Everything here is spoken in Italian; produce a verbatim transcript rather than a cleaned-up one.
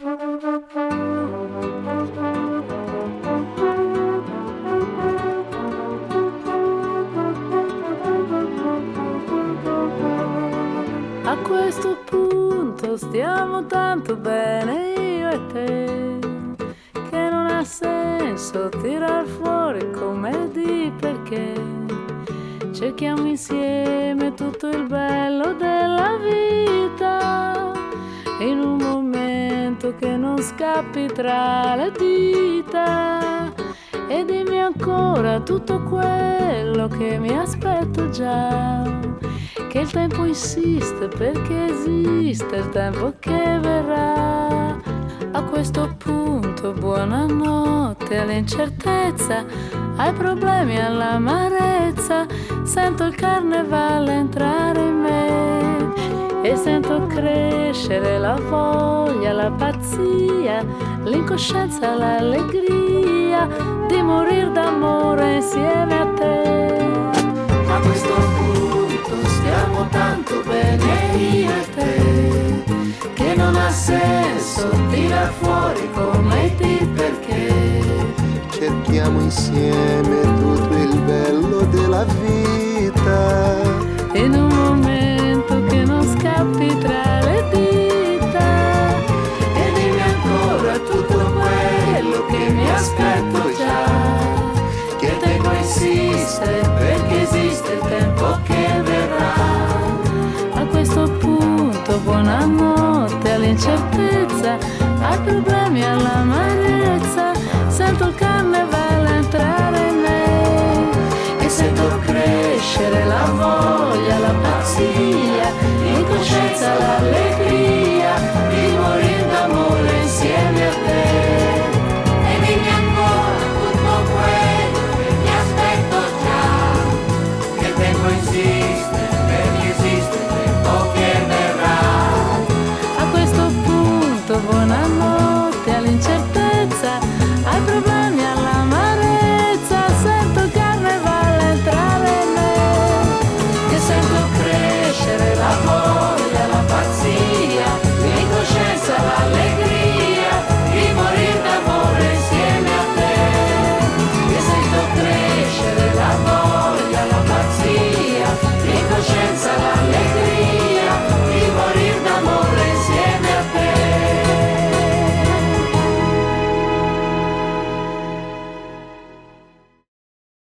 A questo punto stiamo tanto bene io e te, che non ha senso tirar fuori come di perché. Cerchiamo insieme tutto il bello della vita, in un momento che non scappi tra le dita. E dimmi ancora tutto quello che mi aspetto già, che il tempo insiste perché esiste il tempo che verrà. A questo punto buonanotte all'incertezza, ai problemi, all'amarezza. Sento il carnevale entrare in me e sento crescere la voglia, la pazzia, l'incoscienza, l'allegria di morir d'amore insieme a te. A questo punto stiamo tanto bene io e te, che non ha senso tirar fuori come di perché. Cerchiamo insieme tutto il bello della vita, in un momento che non scappi tra le dita. E dimmi ancora tutto quello che mi aspetto già, che il tempo insiste perché esiste il tempo che verrà. A questo punto buonanotte all'incertezza, ai problemi, all'amarezza. Sento il carnevale entrare in me e sento crescere la voglia, la pazzia, l'incoscienza, la